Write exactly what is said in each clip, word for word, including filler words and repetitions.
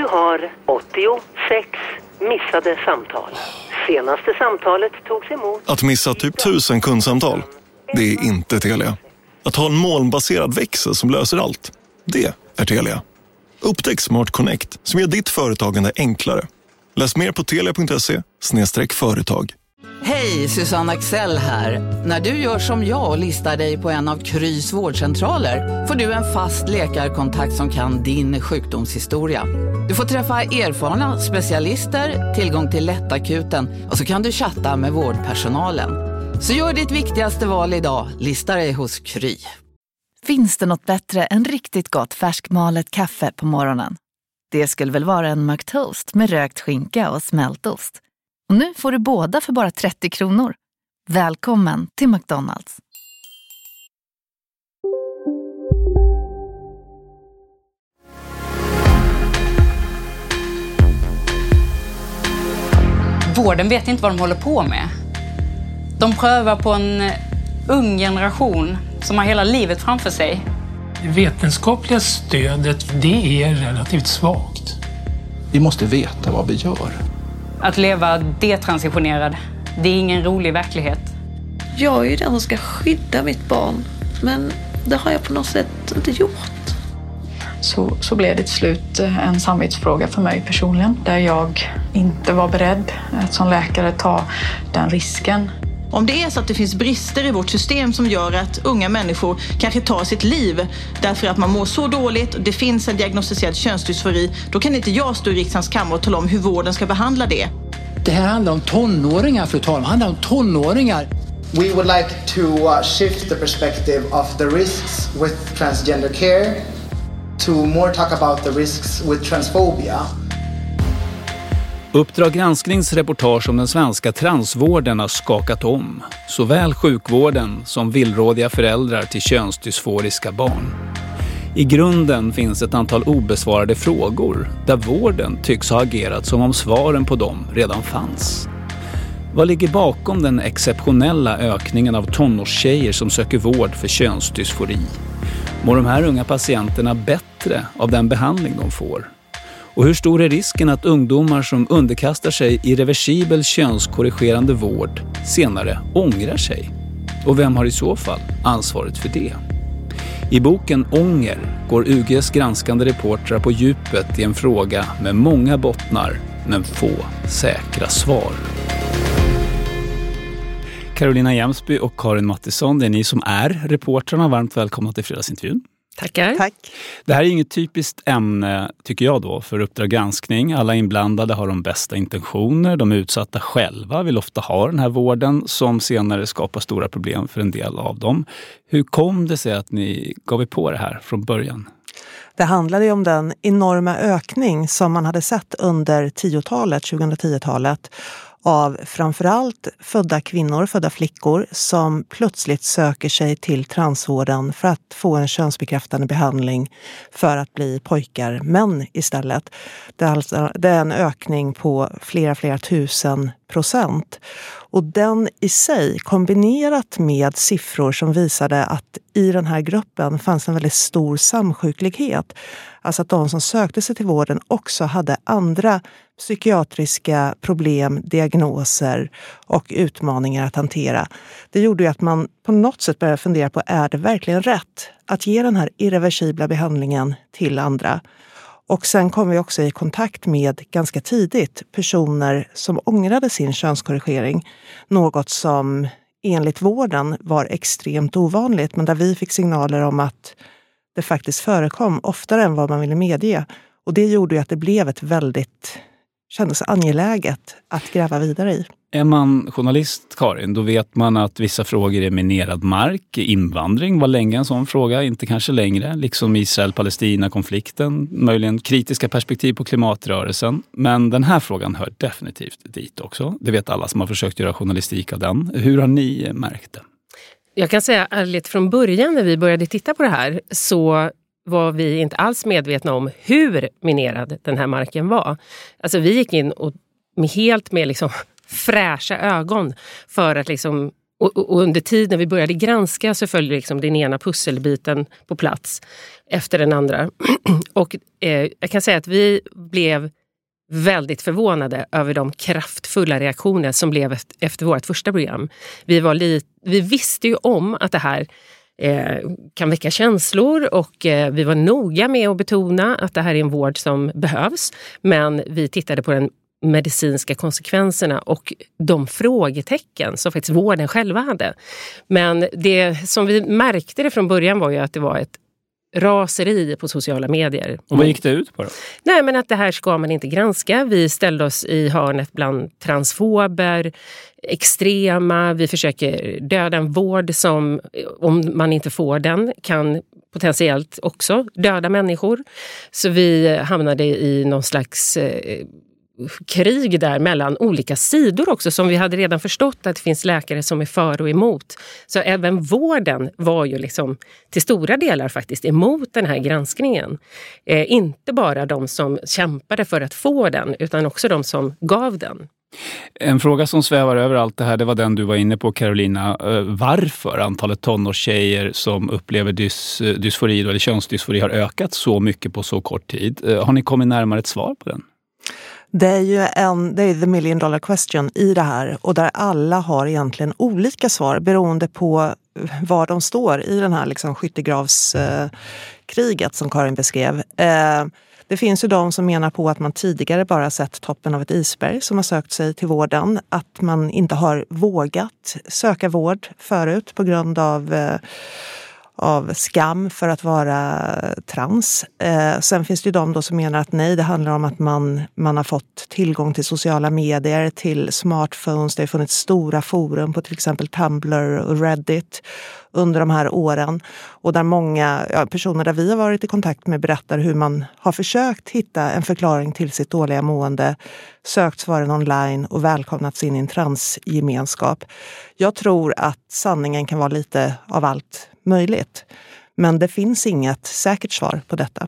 Du har åttiosex missade samtal. Senaste samtalet togs emot... Att missa typ tusen kundsamtal, det är inte Telia. Att ha en molnbaserad växel som löser allt, det är Telia. Upptäck Smart Connect som gör ditt företagande enklare. Läs mer på telia punkt se slash företag. Hej, Susanne Axel här. När du gör som jag och listar dig på en av Krys vårdcentraler får du en fast läkarkontakt som kan din sjukdomshistoria. Du får träffa erfarna specialister, tillgång till lättakuten och så kan du chatta med vårdpersonalen. Så gör ditt viktigaste val idag, lista dig hos Kry. Finns det något bättre än riktigt gott färskmalet kaffe på morgonen? Det skulle väl vara en McToast med rökt skinka och smältost. Och nu får du båda för bara trettio kronor. Välkommen till McDonald's. Vården vet inte vad de håller på med. De prövar på en ung generation som har hela livet framför sig. Det vetenskapliga stödet, det är relativt svagt. Vi måste veta vad vi gör. Att leva detransitionerad, det är ingen rolig verklighet. Jag är ju den som ska skydda mitt barn, men det har jag på något sätt inte gjort. Så, så blev det till slut en samvetsfråga för mig personligen, där jag inte var beredd att som läkare ta den risken. Om det är så att det finns brister i vårt system som gör att unga människor kanske tar sitt liv därför att man mår så dåligt och det finns en diagnostiserad könsdysfori, då kan inte jag stå i riksdagens kammare och tala om hur vården ska behandla det. Det här handlar om tonåringar, fru talman. Det handlar om tonåringar. We would like to uh, shift the perspective of the risks with transgender care to more talk about the risks with transphobia. Uppdrag gransknings reportage om den svenska transvården har skakat om. Såväl sjukvården som villrådiga föräldrar till könsdysforiska barn. I grunden finns ett antal obesvarade frågor där vården tycks ha agerat som om svaren på dem redan fanns. Vad ligger bakom den exceptionella ökningen av tonårstjejer som söker vård för könsdysfori? Mår de här unga patienterna bättre av den behandling de får? Och hur stor är risken att ungdomar som underkastar sig irreversibel könskorrigerande vård senare ångrar sig? Och vem har i så fall ansvaret för det? I boken Ånger går U G:s granskande reportrar på djupet i en fråga med många bottnar men få säkra svar. Carolina Jämsby och Karin Mattisson, det är ni som är reportrarna. Varmt välkomna till fredagsintervjun. Tackar. Tack. Det här är inget typiskt ämne, tycker jag då, för Uppdrag granskning. Alla inblandade har de bästa intentioner. De utsatta själva vill ofta ha den här vården som senare skapar stora problem för en del av dem. Hur kom det sig att ni gav er på det här från början? Det handlade ju om den enorma ökning som man hade sett under tiotalet, tjugohundratio-talet av framförallt födda kvinnor, födda flickor som plötsligt söker sig till transvården för att få en könsbekräftande behandling för att bli pojkar, män istället. Det är, alltså, det är en ökning på flera, flera tusen procent. Och den i sig kombinerat med siffror som visade att i den här gruppen fanns en väldigt stor samsjuklighet. Alltså att de som sökte sig till vården också hade andra psykiatriska problem, diagnoser och utmaningar att hantera. Det gjorde ju att man på något sätt började fundera på, är det verkligen rätt att ge den här irreversibla behandlingen till andra? Och sen kom vi också i kontakt med ganska tidigt personer som ångrade sin könskorrigering. Något som enligt vården var extremt ovanligt, men där vi fick signaler om att det faktiskt förekom oftare än vad man ville medge. Och det gjorde ju att det blev ett väldigt, kändes angeläget att gräva vidare i. Är man journalist, Karin, då vet man att vissa frågor är minerad mark. Invandring var länge en sån fråga, inte kanske längre. Liksom Israel-Palestina-konflikten, möjligen kritiska perspektiv på klimatrörelsen. Men den här frågan hör definitivt dit också. Det vet alla som har försökt göra journalistik av den. Hur har ni märkt det? Jag kan säga ärligt, från början när vi började titta på det här så var vi inte alls medvetna om hur minerad den här marken var. Alltså vi gick in och med helt med liksom fräscha ögon för att liksom Och, och, och under tid när vi började granska så följde liksom den ena pusselbiten på plats efter den andra. Och eh, jag kan säga att vi blev väldigt förvånade över de kraftfulla reaktioner som blev efter, efter vårt första program. Vi, var li- vi visste ju om att det här eh, kan väcka känslor och eh, vi var noga med att betona att det här är en vård som behövs. Men vi tittade på den medicinska konsekvenserna och de frågetecken som faktiskt vården själva hade. Men det som vi märkte det från början var ju att det var ett raseri på sociala medier. Och vad gick det ut på då? Nej, men att det här ska man inte granska. Vi ställde oss i hörnet bland transfober, extrema. Vi försöker döda en vård som, om man inte får den, kan potentiellt också döda människor. Så vi hamnade i någon slags eh, krig där mellan olika sidor också, som vi hade redan förstått att det finns läkare som är för och emot. Så även vården var ju liksom till stora delar faktiskt emot den här granskningen. Eh, inte bara de som kämpade för att få den, utan också de som gav den. En fråga som svävar över allt det här, det var den du var inne på, Carolina. Varför antalet tonårstjejer som upplever dys, dysfori eller könsdysfori har ökat så mycket på så kort tid? Har ni kommit närmare ett svar på den? Det är ju en, det är the million dollar question i det här, och där alla har egentligen olika svar beroende på var de står i den här liksom skyttegravskriget som Karin beskrev. Eh, det finns ju de som menar på att man tidigare bara sett toppen av ett isberg som har sökt sig till vården, att man inte har vågat söka vård förut på grund av eh, av skam för att vara trans. Eh, sen finns det ju de då som menar att nej, det handlar om att man, man har fått tillgång till sociala medier, till smartphones. Det har funnits stora forum på till exempel Tumblr och Reddit under de här åren. Och där många ja, personer där vi har varit i kontakt med berättar hur man har försökt hitta en förklaring till sitt dåliga mående, sökt svaren online och välkomnats in i en transgemenskap. Jag tror att sanningen kan vara lite av allt möjligt. Men det finns inget säkert svar på detta.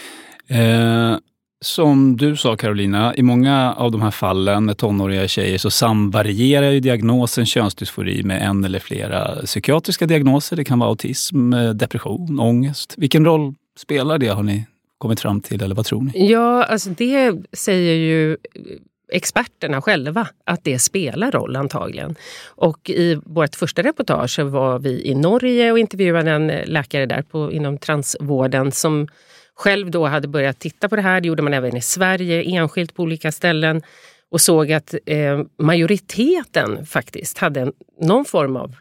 Eh, som du sa, Carolina, i många av de här fallen med tonåriga tjejer så samvarierar ju diagnosen könsdysfori med en eller flera psykiatriska diagnoser. Det kan vara autism, depression, ångest. Vilken roll spelar det, har ni kommit fram till, eller vad tror ni? Ja, alltså det säger ju experterna själva att det spelar roll antagligen. Och i vårt första reportage var vi i Norge och intervjuade en läkare där på, inom transvården som själv då hade börjat titta på det här. Det gjorde man även i Sverige, enskilt på olika ställen, och såg att eh, majoriteten faktiskt hade en, någon form av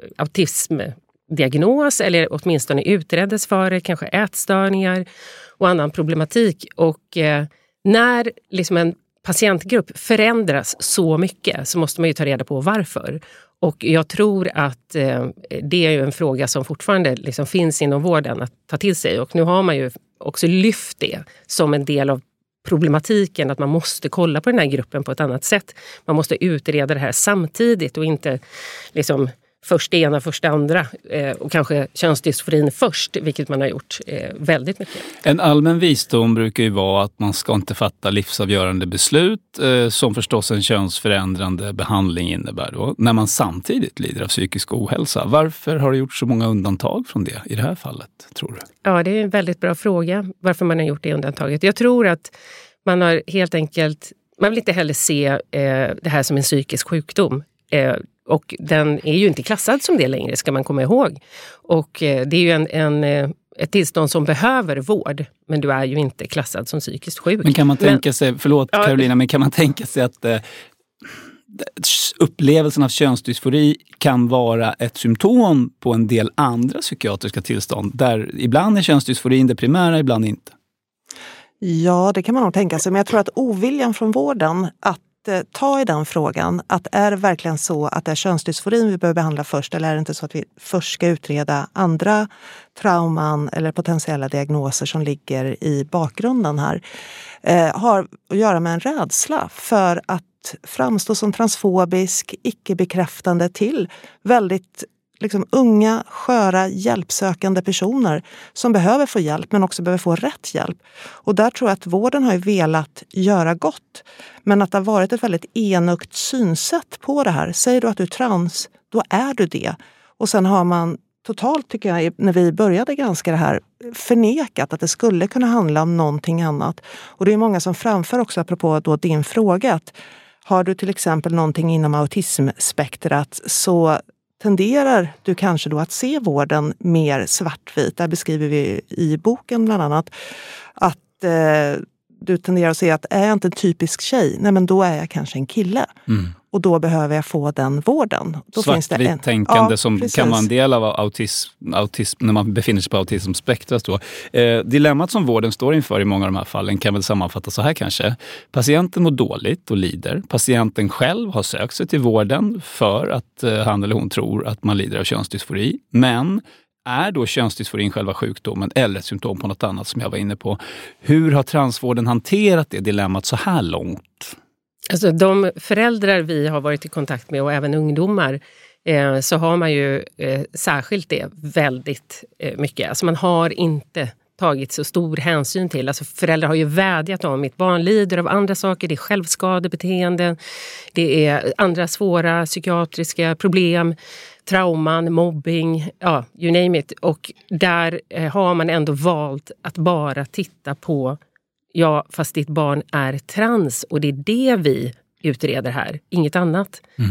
autismdiagnos, eller åtminstone utreddes för det, kanske ätstörningar och annan problematik. Och eh, när liksom en patientgrupp förändras så mycket så måste man ju ta reda på varför. Och jag tror att eh, det är ju en fråga som fortfarande liksom finns inom vården att ta till sig. Och nu har man ju också lyft det som en del av problematiken, att man måste kolla på den här gruppen på ett annat sätt. Man måste utreda det här samtidigt och inte liksom först det ena, först det andra eh, och kanske könsdysforin först, vilket man har gjort eh, väldigt mycket. En allmän visdom brukar ju vara att man ska inte fatta livsavgörande beslut eh, som förstås en könsförändrande behandling innebär då, när man samtidigt lider av psykisk ohälsa. Varför har det gjort så många undantag från det i det här fallet, tror du? Ja, det är en väldigt bra fråga varför man har gjort det undantaget. Jag tror att man har helt enkelt, man vill inte heller se eh, det här som en psykisk sjukdom. Eh, Och den är ju inte klassad som det längre, ska man komma ihåg. Och eh, det är ju en, en, ett tillstånd som behöver vård, men du är ju inte klassad som psykiskt sjuk. Men kan man tänka men, sig, förlåt ja, Carolina, men kan man tänka sig att eh, upplevelsen av könsdysfori kan vara ett symptom på en del andra psykiatriska tillstånd, där ibland är könsdysforin det primära, ibland inte? Ja, det kan man nog tänka sig, men jag tror att oviljan från vården att ta i den frågan, att är det verkligen så att det är könsdysforin vi behöver behandla först, eller är det inte så att vi först ska utreda andra trauman eller potentiella diagnoser som ligger i bakgrunden här, eh, har att göra med en rädsla för att framstå som transfobisk, icke-bekräftande till väldigt liksom unga, sköra, hjälpsökande personer som behöver få hjälp men också behöver få rätt hjälp. Och där tror jag att vården har ju velat göra gott, men att det har varit ett väldigt enögt synsätt på det här. Säger du att du är trans, då är du det. Och sen har man totalt, tycker jag, när vi började granska det här, förnekat att det skulle kunna handla om någonting annat. Och det är många som framför också, apropå då din fråga, att har du till exempel någonting inom autismspektrat så tenderar du kanske då att se vården mer svartvit. Där beskriver vi i boken bland annat att eh, du tenderar att se att är jag inte en typisk tjej, nej men då är jag kanske en kille. Mm. Och då behöver jag få den vården. Då finns det en tänkande ja, som precis. Kan vara en del av autism, autism när man befinner sig på autismspektrat. Då. Eh, dilemmat som vården står inför i många av de här fallen kan väl sammanfattas så här kanske. Patienten mår dåligt och lider. Patienten själv har sökt sig till vården för att eh, han eller hon tror att man lider av könsdysfori. Men är då könsdysforin själva sjukdomen eller ett symptom på något annat som jag var inne på? Hur har transvården hanterat det dilemmat så här långt? Alltså de föräldrar vi har varit i kontakt med och även ungdomar eh, så har man ju eh, särskilt det väldigt eh, mycket. Alltså man har inte tagit så stor hänsyn till. Alltså föräldrar har ju vädjat om mitt barn lider av andra saker. Det är självskadebeteenden, det är andra svåra psykiatriska problem, trauman, mobbing, ja, you name it. Och där eh, har man ändå valt att bara titta på ja, fast ditt barn är trans och det är det vi utreder här, inget annat. Mm.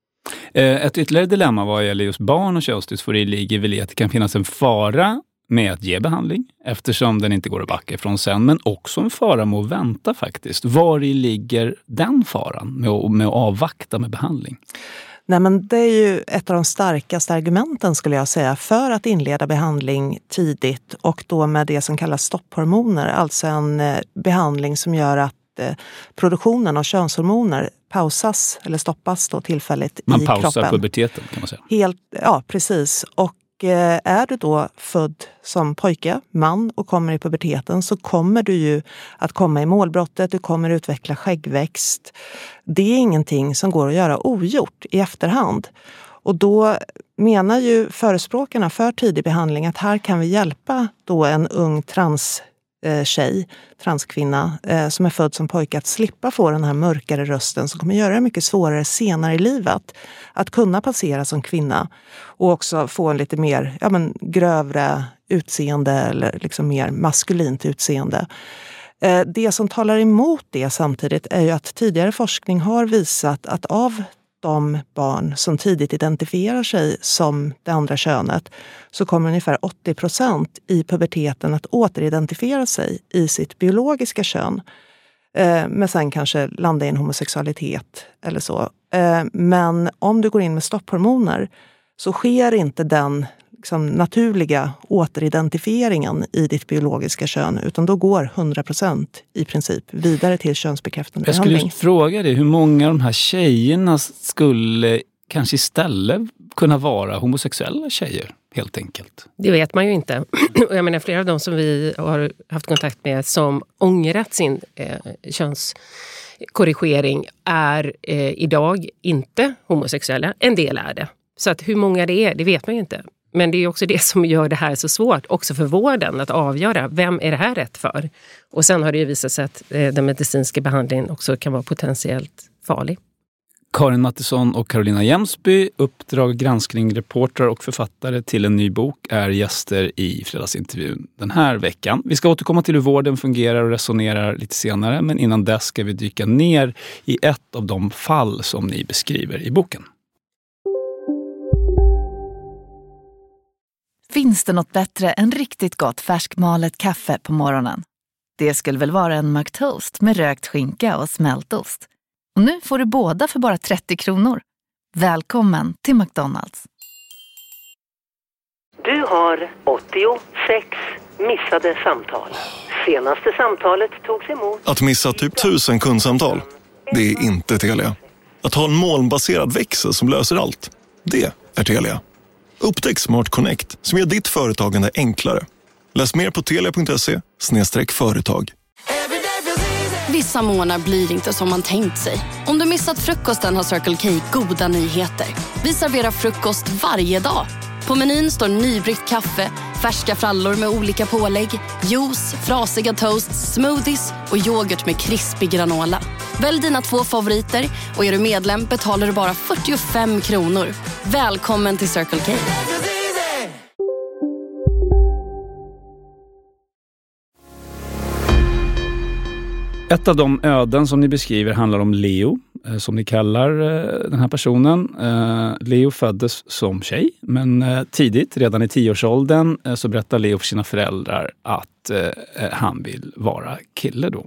Ett ytterligare dilemma vad gäller just barn och könsdysfori ligger väl i att det kan finnas en fara med att ge behandling eftersom den inte går att backa ifrån sen, men också en fara med att vänta faktiskt. Var i ligger den faran med att, med att avvakta med behandling? Nej, men det är ju ett av de starkaste argumenten skulle jag säga för att inleda behandling tidigt och då med det som kallas stopphormoner, alltså en behandling som gör att produktionen av könshormoner pausas eller stoppas då tillfälligt i kroppen. Man pausar puberteten kan man säga. Helt, ja, precis. Och är du då född som pojke, man och kommer i puberteten så kommer du ju att komma i målbrottet, du kommer utveckla skäggväxt. Det är ingenting som går att göra ogjort i efterhand. Och då menar ju förespråkarna för tidig behandling att här kan vi hjälpa då en ung trans tjej, transkvinna eh, som är född som pojke att slippa få den här mörkare rösten som kommer göra det mycket svårare senare i livet att kunna passera som kvinna och också få en lite mer ja, men, grövre utseende eller liksom mer maskulint utseende. Eh, det som talar emot det samtidigt är ju att tidigare forskning har visat att av de barn som tidigt identifierar sig som det andra könet så kommer ungefär åttio procent i puberteten att återidentifiera sig i sitt biologiska kön. Eh, men sen kanske landa i en homosexualitet eller så. Eh, men om du går in med stopphormoner så sker inte den liksom, naturliga återidentifieringen i ditt biologiska kön utan då går hundra procent i princip vidare till könsbekräftande jag behandling. Jag skulle fråga dig, hur många av de här tjejerna skulle kanske istället kunna vara homosexuella tjejer helt enkelt? Det vet man ju inte. Och jag menar flera av dem som vi har haft kontakt med som ångrat sin eh, könskorrigering är eh, idag inte homosexuella. En del är det. Så att hur många det är, det vet man ju inte. Men det är också det som gör det här så svårt, också för vården, att avgöra vem är det här rätt för. Och sen har det ju visat sig att eh, den medicinska behandlingen också kan vara potentiellt farlig. Karin Mattisson och Carolina Jämsby, Uppdrag granskning, reporter och författare till en ny bok, är gäster i fredagsintervjun den här veckan. Vi ska återkomma till hur vården fungerar och resonerar lite senare, men innan dess ska vi dyka ner i ett av de fall som ni beskriver i boken. Finns det något bättre än riktigt gott färskmalet kaffe på morgonen? Det skulle väl vara en McToast med rökt skinka och smältost. Och nu får du båda för bara trettio kronor. Välkommen till McDonald's. Du har åttiosex missade samtal. Senaste samtalet togs emot... Att missa typ tusen kundsamtal, det är inte Telia. Att ha en molnbaserad växel som löser allt, det är Telia. Upptäck Smart Connect som gör ditt företagande enklare. Läs mer på telia punkt se slash företag. Vissa månader blir inte som man tänkt sig. Om du missat frukosten har Circle K goda nyheter. Vi serverar frukost varje dag. På menyn står nybryggt kaffe, färska frallor med olika pålägg, juice, frasiga toasts, smoothies och yoghurt med krispig granola. Välj dina två favoriter och är du medlem betalar du bara fyrtiofem kronor. Välkommen till Circle K. Ett av de öden som ni beskriver handlar om Leo, som ni kallar den här personen. Leo föddes som tjej, men tidigt, redan i tioårsåldern, så berättar Leo för sina föräldrar att han vill vara kille då.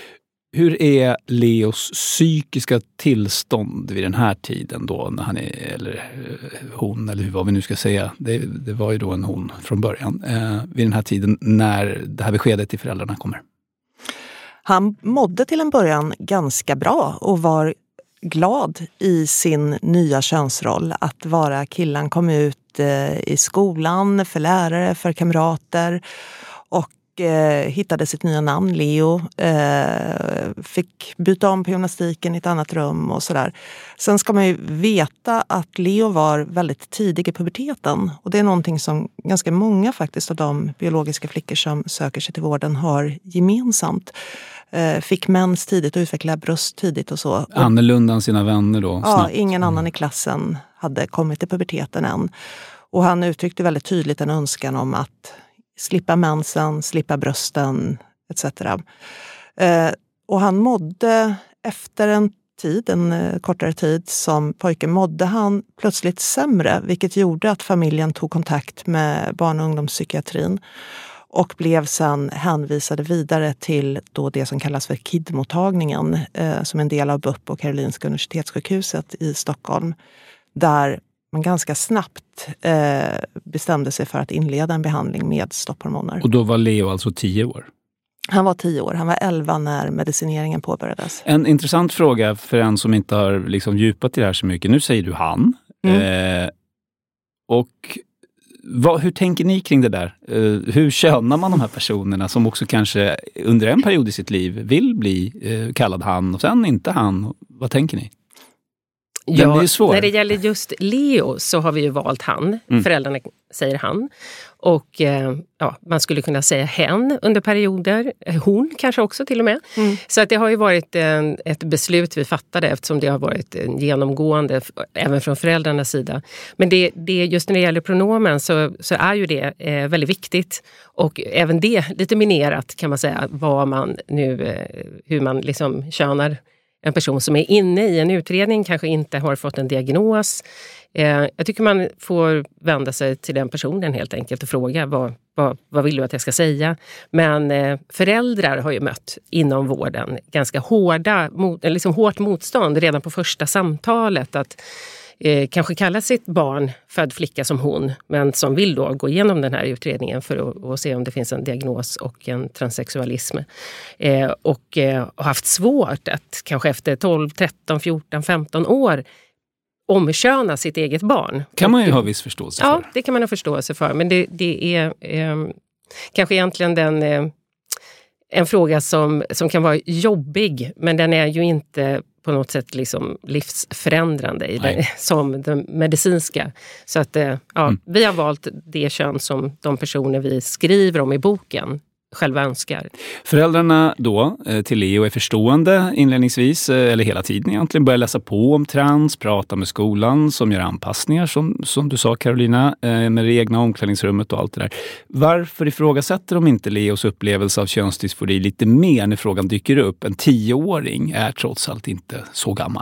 Hur är Leos psykiska tillstånd vid den här tiden då, när han är, eller hon, eller vad vi nu ska säga, det, det var ju då en hon från början, vid den här tiden när det här beskedet till föräldrarna kommer? Han mådde till en början ganska bra och var glad i sin nya könsroll. Att vara killen, kom ut eh, i skolan för lärare, för kamrater och eh, hittade sitt nya namn, Leo. Eh, fick byta om på gymnastiken i ett annat rum och sådär. Sen ska man ju veta att Leo var väldigt tidig i puberteten. Och det är någonting som ganska många faktiskt av de biologiska flickor som söker sig till vården har gemensamt. Fick mens tidigt och utvecklade bröst tidigt och så. Annorlunda än sina vänner då? Ja, snabbt. Ingen annan i klassen hade kommit till puberteten än. Och han uttryckte väldigt tydligt en önskan om att slippa mensen, slippa brösten et cetera. Eh, och han mådde efter en tid, en kortare tid som pojke, mådde han plötsligt sämre. Vilket gjorde att familjen tog kontakt med barn- och ungdomspsykiatrin. Och blev sedan hänvisade vidare till då det som kallas för K I D-mottagningen eh, som en del av B U P och Karolinska universitetssjukhuset i Stockholm. Där man ganska snabbt eh, bestämde sig för att inleda en behandling med stopphormoner. Och då var Leo alltså tio år? Han var tio år. Han var elva när medicineringen påbörjades. En intressant fråga för en som inte har liksom djupat i det här så mycket. Nu säger du han. Mm. Eh, och... Vad, hur tänker ni kring det där? Uh, hur könar man de här personerna som också kanske under en period i sitt liv vill bli uh, kallad han och sen inte han? Vad tänker ni? Ja, det är svår. När det gäller just Leo så har vi ju valt han. Mm. Föräldrarna säger han. Och eh, ja, man skulle kunna säga hen under perioder. Hon kanske också till och med. Mm. Så att det har ju varit en, ett beslut vi fattade eftersom det har varit en genomgående även från föräldrarnas sida. Men det, det, just när det gäller pronomen så, så är ju det eh, väldigt viktigt. Och även det lite minerat kan man säga vad man nu, eh, hur man liksom könar en person som är inne i en utredning, kanske inte har fått en diagnos. Eh, jag tycker man får vända sig till den personen helt enkelt och fråga vad, vad, vad vill du att jag ska säga. Men eh, föräldrar har ju mött inom vården ganska hårda, mot, liksom hårt motstånd redan på första samtalet att eh, kanske kalla sitt barn född flicka som hon, men som vill då gå igenom den här utredningen för att, att se om det finns en diagnos och en transsexualism. Eh, och eh, har haft svårt att kanske efter tolv, tretton, fjorton, femton år omköna sitt eget barn. Kan man ju ha viss förståelse för. Ja, det kan man ha förståelse för. Men det, det är eh, kanske egentligen den, eh, en fråga som, som kan vara jobbig, men den är ju inte på något sätt liksom livsförändrande i det, som den medicinska. Så att eh, ja, mm. vi har valt det kön som de personer vi skriver om i boken själva önskar. Föräldrarna då till Leo är förstående inledningsvis, eller hela tiden egentligen, börjar läsa på om trans, prata med skolan som gör anpassningar som, som du sa Carolina, med det egna omklädningsrummet och allt det där. Varför ifrågasätter de inte Leos upplevelse av könsdysfori lite mer när frågan dyker upp? En tioåring är trots allt inte så gammal.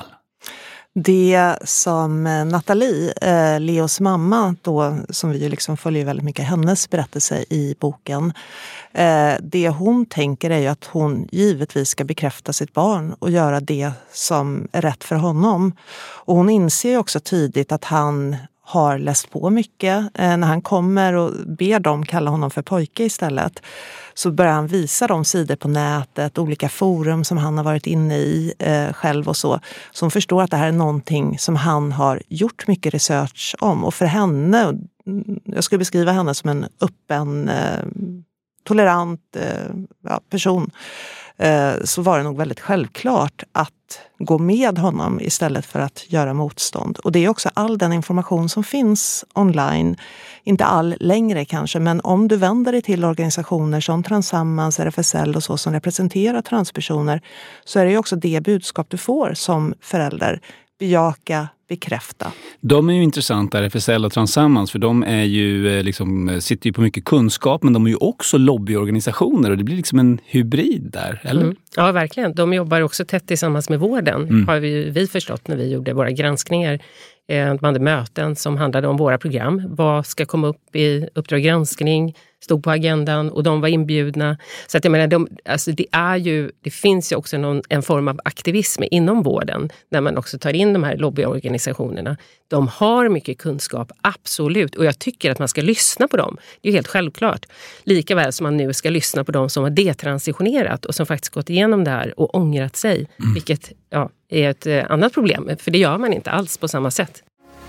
Det som Nathalie, eh, Leos mamma då, som vi ju liksom följer väldigt mycket hennes berättelse i boken. Eh, det hon tänker är ju att hon givetvis ska bekräfta sitt barn och göra det som är rätt för honom. Och hon inser också tidigt att han har läst på mycket. Eh, när han kommer och ber dem kalla honom för pojke istället, så börjar han visa de sidor på nätet, olika forum som han har varit inne i eh, själv och så. Så hon förstår att det här är någonting som han har gjort mycket research om. Och för henne, jag skulle beskriva henne som en öppen, eh, tolerant eh, ja, person. eh, så var det nog väldigt självklart att gå med honom istället för att göra motstånd. Och det är också all den information som finns online, inte all längre kanske, men om du vänder dig till organisationer som Transammans, R F S L och så som representerar transpersoner, så är det ju också det budskap du får som förälder. Bejaka, bekräfta. De är ju intressanta, R F S L och Transammans, för de är ju, liksom, sitter ju på mycket kunskap, men de är ju också lobbyorganisationer och det blir liksom en hybrid där, eller? Mm. Ja, verkligen. De jobbar också tätt tillsammans med vården, mm. har vi, vi förstått när vi gjorde våra granskningar. Man hade möten som handlade om våra program. Vad ska komma upp i Uppdrag granskning, stod på agendan och de var inbjudna. Så att jag menar, de, alltså det, är ju, det finns ju också någon, en form av aktivism inom vården när man också tar in de här lobbyorganisationerna. De har mycket kunskap, absolut. Och jag tycker att man ska lyssna på dem. Det är ju helt självklart. Likaväl som man nu ska lyssna på dem som har detransitionerat och som faktiskt gått igenom det här och ångrat sig. Mm. Vilket ja, är ett eh, annat problem. För det gör man inte alls på samma sätt.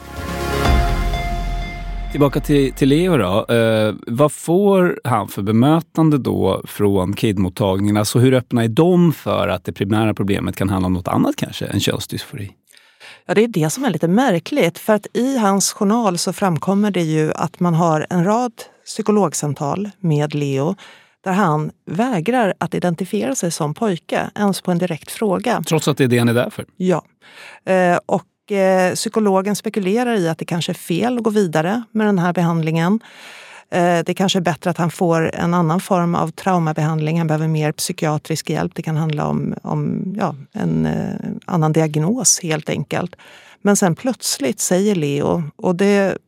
Tillbaka till, till Leo då. Eh, vad får han för bemötande då från K I D-mottagningarna? Så hur öppna är de för att det primära problemet kan handla om något annat kanske än könsdysfori? Ja, det är det som är lite märkligt. För att i hans journal så framkommer det ju att man har en rad psykologsamtal med Leo där han vägrar att identifiera sig som pojke ens på en direkt fråga. Trots att det är det han är där för? Ja. Eh, och Eh, psykologen spekulerar i att det kanske är fel att gå vidare med den här behandlingen. Eh, det kanske är bättre att han får en annan form av traumabehandling. Han behöver mer psykiatrisk hjälp. Det kan handla om, om ja, en eh, annan diagnos helt enkelt. Men sen plötsligt säger Leo, och det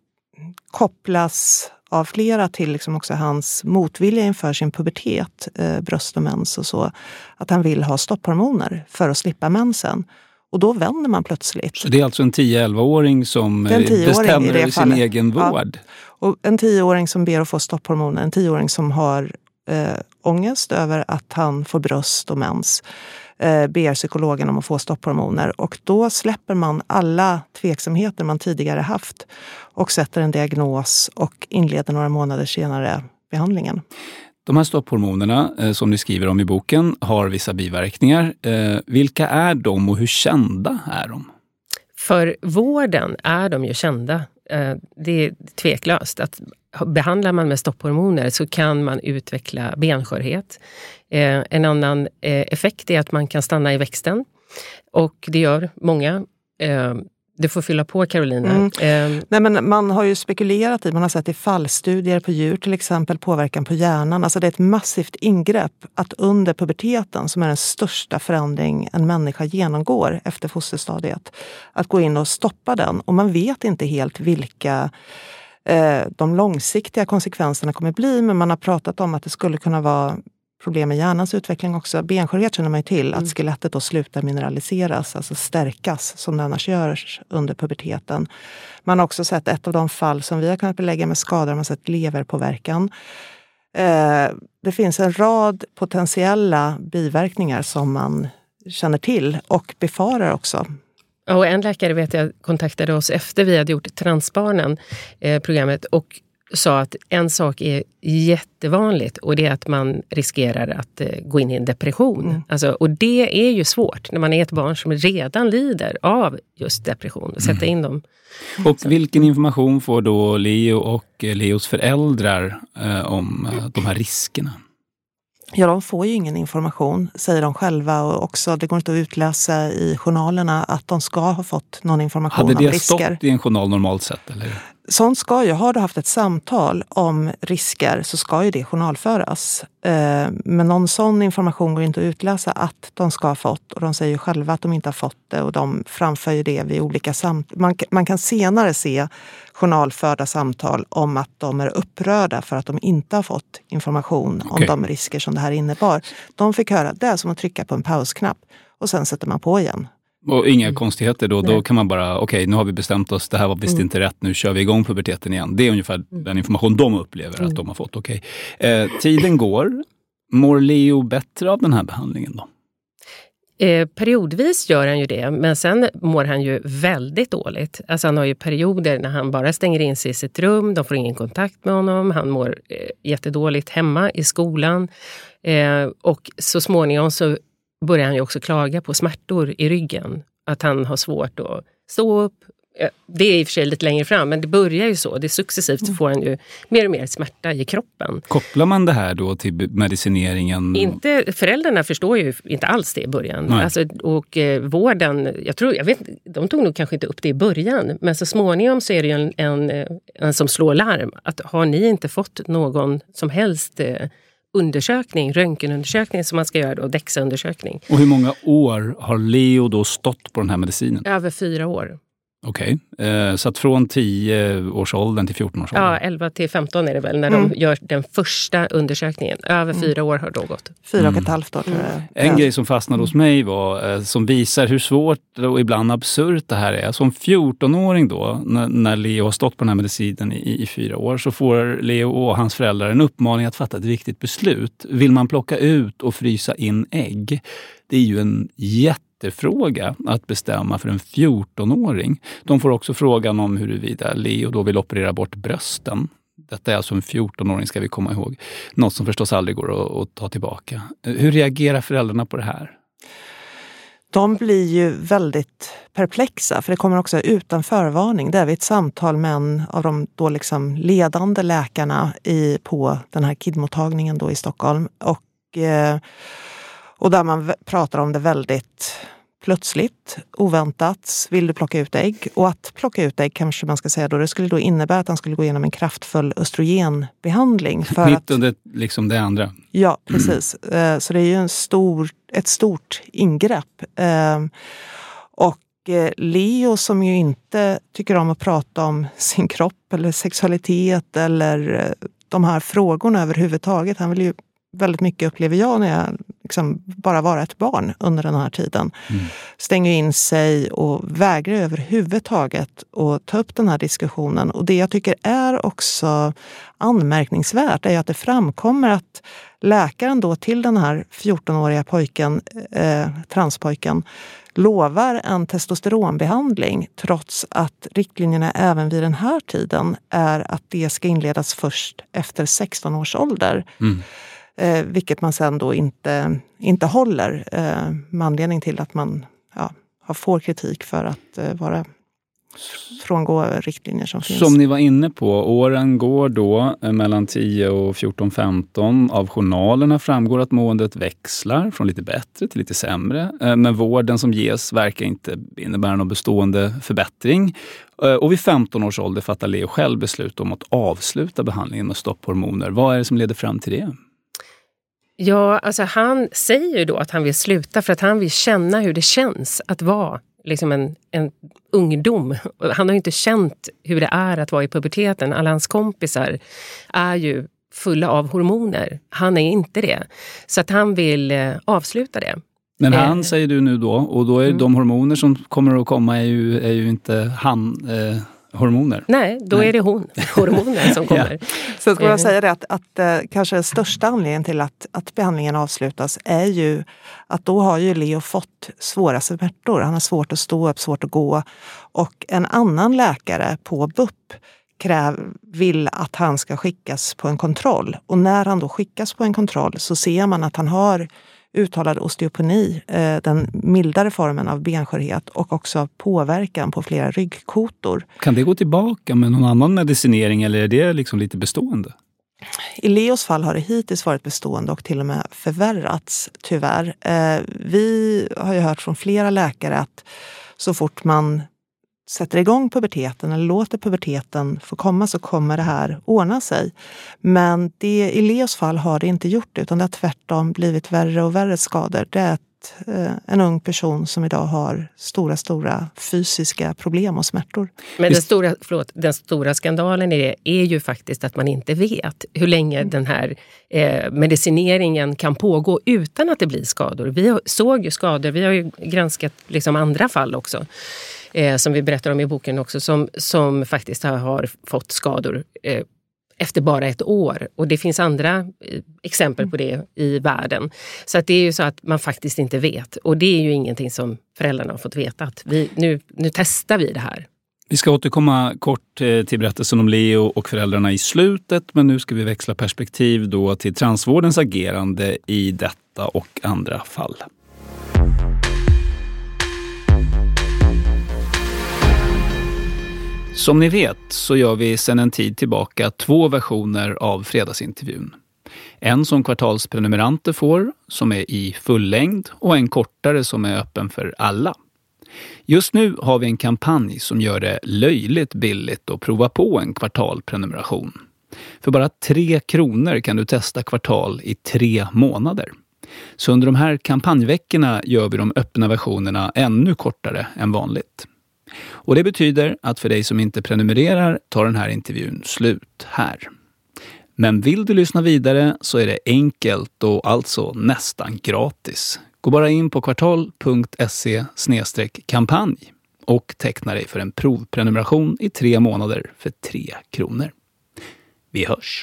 kopplas av flera till liksom också hans motvilja inför sin pubertet, eh, bröst och mens och så, att han vill ha stopphormoner för att slippa mensen. Och då vänder man plötsligt. Så det är alltså en tio-elva-åring som bestämmer över sin egen vård? Ja. Och en tio-åring som ber att få stopphormoner. En tio-åring som har eh, ångest över att han får bröst och mens. Eh, ber psykologen om att få stopphormoner. Och då släpper man alla tveksamheter man tidigare haft. Och sätter en diagnos och inleder några månader senare behandlingen. De här stopphormonerna eh, som ni skriver om i boken har vissa biverkningar. Eh, vilka är de och hur kända är de? För vården är de ju kända. Eh, det är tveklöst att behandlar man med stopphormoner så kan man utveckla benskörhet. Eh, en annan eh, effekt är att man kan stanna i växten. Och det gör många. Eh, Du får fylla på, Carolina. Mm. Um. Nej, men man har ju spekulerat i, man har sett i fallstudier på djur till exempel, påverkan på hjärnan. Alltså det är ett massivt ingrepp att under puberteten, som är den största förändring en människa genomgår efter fosterstadiet, att gå in och stoppa den. Och man vet inte helt vilka eh, de långsiktiga konsekvenserna kommer bli, men man har pratat om att det skulle kunna vara problem med hjärnans utveckling också. Benskörhet känner man ju till, att skelettet då slutar mineraliseras, alltså stärkas som det annars görs under puberteten. Man har också sett ett av de fall som vi har kunnat belägga med skador, man har sett leverpåverkan. Eh, det finns en rad potentiella biverkningar som man känner till och befarar också. Och en läkare vet jag kontaktade oss efter vi hade gjort Transbarnen eh, programmet och sa att en sak är jättevanligt och det är att man riskerar att eh, gå in i en depression. Mm. Alltså, och det är ju svårt när man är ett barn som redan lider av just depression. Att sätta in dem. Och så. Vilken information får då Leo och Leos föräldrar eh, om eh, de här riskerna? Ja, de får ju ingen information, säger de själva, och också det går inte att utläsa i journalerna att de ska ha fått någon information om risker. Hade det stått i en journal normalt sett, eller? Sånt ska ju, har du haft ett samtal om risker så ska ju det journalföras. Men någon sån information går inte att utläsa att de ska ha fått, och de säger ju själva att de inte har fått det och de framför ju det vid olika samtal. Man, man kan senare se journalförda samtal om att de är upprörda för att de inte har fått information okay. om de risker som det här innebar. De fick höra det som att trycka på en pausknapp och sen sätter man på igen. Och inga mm. konstigheter då, då kan man bara, okej okay, nu har vi bestämt oss, det här var visst mm. inte rätt, nu kör vi igång puberteten igen. Det är ungefär mm. den information de upplever mm. att de har fått. Okay. Eh, tiden går, mår Leo bättre av den här behandlingen då? Eh, periodvis gör han ju det, men sen mår han ju väldigt dåligt. Alltså han har ju perioder när han bara stänger in sig i sitt rum, de får ingen kontakt med honom, han mår eh, jättedåligt hemma i skolan. Eh, och så småningom så börjar han ju också klaga på smärtor i ryggen. Att han har svårt att stå upp. Det är i och för sig lite längre fram, men det börjar ju så. Det är successivt så får han ju mer och mer smärta i kroppen. Kopplar man det här då till medicineringen? Inte, föräldrarna förstår ju inte alls det i början. Alltså, och eh, vården, jag tror, jag vet, de tog nog kanske inte upp det i början. Men så småningom så är det ju en, en, en som slår larm. Att har ni inte fått någon som helst eh, undersökning, röntgenundersökning som man ska göra då, DEXA-undersökning. Och hur många år har Leo då stått på den här medicinen? Över fyra år. Okej, okay. Så att från tio årsåldern till fjorton årsåldern? Ja, elva till femton är det väl när Mm. de gör den första undersökningen. Över Mm. fyra år har då gått. Fyra och Mm. ett halvt år tror jag. En grej som fastnade hos mig var, eh, som visar hur svårt och ibland absurt det här är. Som fjortonåring då, när, när Leo har stått på den här medicinen i, i fyra år, så får Leo och hans föräldrar en uppmaning att fatta ett viktigt beslut. Vill man plocka ut och frysa in ägg? Det är ju en jättefråga att bestämma för en fjortonåring. De får också frågan om huruvida Leo då vill operera bort brösten. Detta är alltså en fjortonåring, ska vi komma ihåg. Något som förstås aldrig går att, att ta tillbaka. Hur reagerar föräldrarna på det här? De blir ju väldigt perplexa, för det kommer också utan förvarning. Det är ett samtal med en av de då liksom ledande läkarna i, på den här KID-mottagningen då i Stockholm. Och, eh, och där man pratar om det väldigt plötsligt, oväntat. Vill du plocka ut ägg? Och att plocka ut ägg kanske man ska säga då, det skulle då innebära att han skulle gå igenom en kraftfull östrogenbehandling. För Mitt att, under liksom det andra. Ja, precis. Mm. Så det är ju en stor, ett stort ingrepp. Och Leo, som ju inte tycker om att prata om sin kropp eller sexualitet eller de här frågorna överhuvudtaget. Han vill ju väldigt mycket, upplever jag, när jag liksom bara vara ett barn under den här tiden. Mm. Stänger in sig och vägrar överhuvudtaget att ta upp den här diskussionen. Och det jag tycker är också anmärkningsvärt är att det framkommer att läkaren då till den här fjortonåriga pojken, eh, transpojken, lovar en testosteronbehandling trots att riktlinjerna även vid den här tiden är att det ska inledas först efter sexton års ålder. Mm. Eh, vilket man sen då inte, inte håller eh, med anledning till att man ja, får kritik för att eh, vara frångå riktlinjer som finns. Som ni var inne på, åren går då mellan tio och fjorton femton. Av journalerna framgår att måendet växlar från lite bättre till lite sämre. Men vården som ges verkar inte innebära någon bestående förbättring. Och vid femton års ålder fattar Leo själv beslut om att avsluta behandlingen med stopphormoner. Vad är det som leder fram till det? Ja, alltså han säger ju då att han vill sluta för att han vill känna hur det känns att vara liksom en, en ungdom. Han har ju inte känt hur det är att vara i puberteten. Alla hans kompisar är ju fulla av hormoner. Han är inte det. Så att han vill eh, avsluta det. Men han eh. säger du nu då, och då är mm. de hormoner som kommer att komma är ju, är ju inte han... Eh, hormoner. Nej, då Nej. är det hon, hormoner som kommer. Ja. Så ska jag säga det att, att eh, kanske den största anledningen till att, att behandlingen avslutas är ju att då har ju Leo fått svåra smärtor. Han har svårt att stå upp, svårt att gå. Och en annan läkare på B U P kräv, vill att han ska skickas på en kontroll. Och när han då skickas på en kontroll så ser man att han har uttalad osteopeni, den mildare formen av benskörhet och också påverkan på flera ryggkotor. Kan det gå tillbaka med någon annan medicinering eller är det liksom lite bestående? I Leos fall har det hittills varit bestående och till och med förvärrats tyvärr. Vi har ju hört från flera läkare att så fort man sätter igång puberteten eller låter puberteten få komma så kommer det här ordna sig. Men det, i Leos fall har det inte gjort det utan det har tvärtom blivit värre och värre skador. Det är ett, eh, en ung person som idag har stora, stora fysiska problem och smärtor. Men den stora, förlåt, den stora skandalen i det är ju faktiskt att man inte vet hur länge den här eh, medicineringen kan pågå utan att det blir skador. Vi såg ju skador, vi har ju granskat liksom andra fall också. Eh, som vi berättar om i boken också, som, som faktiskt har, har fått skador eh, efter bara ett år. Och det finns andra exempel på det i världen. Så att det är ju så att man faktiskt inte vet. Och det är ju ingenting som föräldrarna har fått veta. Att vi, nu, nu testar vi det här. Vi ska återkomma kort till berättelsen om Leo och föräldrarna i slutet. Men nu ska vi växla perspektiv då till transvårdens agerande i detta och andra fall. Som ni vet så gör vi sedan en tid tillbaka två versioner av fredagsintervjun. En som kvartalsprenumeranter får, som är i full längd, och en kortare som är öppen för alla. Just nu har vi en kampanj som gör det löjligt billigt att prova på en kvartalprenumeration. För bara tre kronor kan du testa kvartal i tre månader. Så under de här kampanjveckorna gör vi de öppna versionerna ännu kortare än vanligt. Och det betyder att för dig som inte prenumererar tar den här intervjun slut här. Men vill du lyssna vidare så är det enkelt och alltså nästan gratis. Gå bara in på kvartal punkt se slash kampanj och teckna dig för en provprenumeration i tre månader för tre kronor. Vi hörs!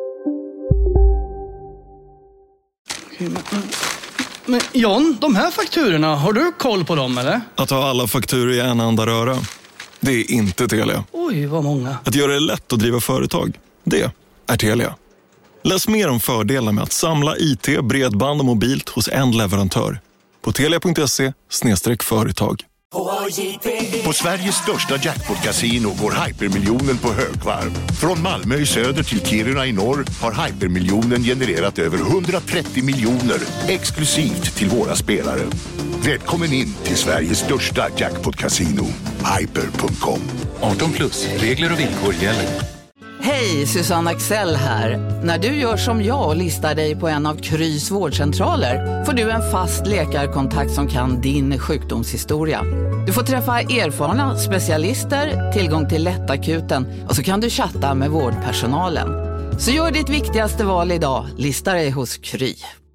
Men John, de här fakturorna, har du koll på dem eller? Att ha alla fakturor i en enda röra, det är inte Telia. Oj, vad många. Att göra det lätt att driva företag, det är Telia. Läs mer om fördelar med att samla I T, bredband och mobilt hos en leverantör på telia punkt se slash företag. På Sveriges största jackpot-casino går hypermiljonen på högvarv. Från Malmö i söder till Kiruna i norr har hypermiljonen genererat över hundratrettio miljoner exklusivt till våra spelare. Välkommen in till Sveriges största jackpot-casino, hyper punkt com. arton plus, regler och villkor gäller. Hej, Susanne Axel här. När du gör som jag och listar dig på en av Krys vårdcentraler får du en fast läkarkontakt som kan din sjukdomshistoria. Du får träffa erfarna specialister, tillgång till lättakuten och så kan du chatta med vårdpersonalen. Så gör ditt viktigaste val idag, lista dig hos Kry.